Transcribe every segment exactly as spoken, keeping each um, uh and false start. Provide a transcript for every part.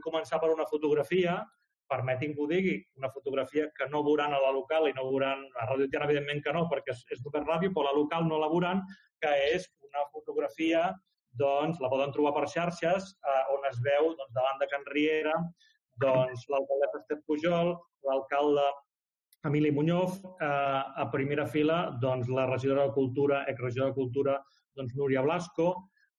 començar per una fotografia, permetin que ho digui, una fotografia que no veuran a la local i no veuran a Ràdio Tiana, evidentment que no, perquè és, és d'Open Ràdio, però a la local no la veuran, que és una fotografia, doncs, la poden trobar per xarxes, eh, on es veu, doncs, davant de Can Riera, doncs, l'alcaldessa Esther Pujol, l'alcalde Emili Muñoz, eh, a primera fila, doncs, la regidora de Cultura, exregidora de Cultura, doncs, Núria Blasco,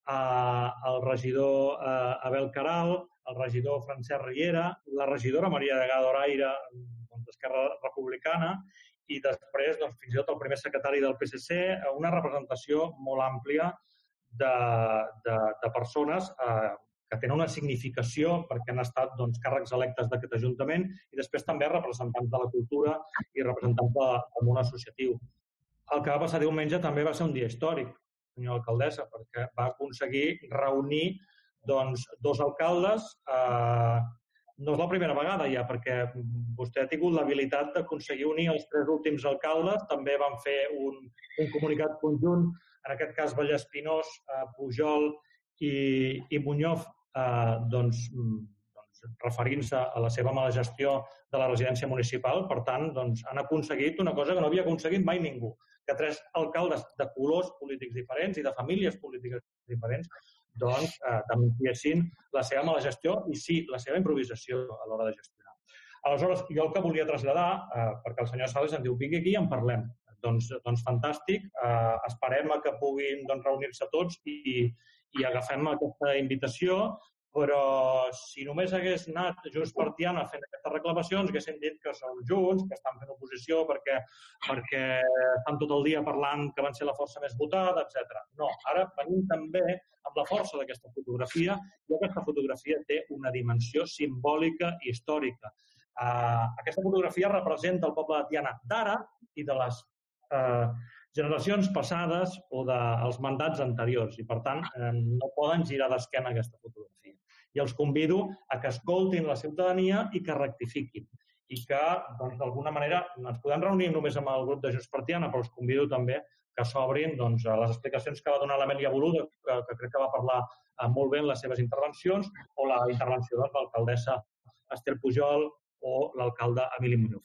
eh, el regidor eh, Abel Caral, el regidor Francesc Riera, la regidora Maria de Gadoraire, doncs, d'Esquerra Republicana, i després, doncs, fins i tot el primer secretari del P S C, una representació molt àmplia de, de, de persones eh, que tenen una significació perquè han estat, doncs, càrrecs electes d'aquest Ajuntament i després també representants de la cultura i representants de, del món associatiu. El que va passar diumenge també va ser un dia històric, senyora alcaldessa, perquè va aconseguir reunir, doncs, dos alcaldes. Eh, no és la primera vegada ja, perquè vostè ha tingut l'habilitat d'aconseguir unir els tres últims alcaldes. També van fer un, un comunicat conjunt, en aquest cas Vallespinós, eh, Pujol i, i Muñoz, eh, doncs, doncs, referint-se a la seva mala gestió de la residència municipal. Per tant, doncs, han aconseguit una cosa que no havia aconseguit mai ningú, que tres alcaldes de colors polítics diferents i de famílies polítiques diferents doncs, eh, denunciessin la seva mala gestió i, sí, la seva improvisació a l'hora de gestionar. Aleshores, jo el que volia traslladar, eh, perquè el senyor Sales em diu, vingui aquí i en parlem. Doncs, doncs fantàstic, eh, esperem a que puguin, doncs, reunir-se tots i, i agafem aquesta invitació, però si només hagués anat Junts per Tiana fent aquestes reclamacions, haguessin dit que són Junts, que estan fent oposició perquè, perquè estan tot el dia parlant que van ser la força més votada, etcètera. No, ara venim també amb la força d'aquesta fotografia i aquesta fotografia té una dimensió simbòlica i històrica. Uh, aquesta fotografia representa el poble de Tiana d'ara i de les uh, generacions passades o dels mandats anteriors i, per tant, eh, no poden girar d'esquena aquesta fotografia. I els convido a que escoltin la ciutadania i que rectifiquin i que, doncs, d'alguna manera, ens podem reunir només amb el grup de Junts per Tiana, però els convido també que s'obrin, doncs, a les explicacions que va donar l'Amèlia Boluda, que, que crec que va parlar eh, molt bé en les seves intervencions, o la intervenció de l'alcaldessa Esther Pujol o l'alcalde Emili Muñoz.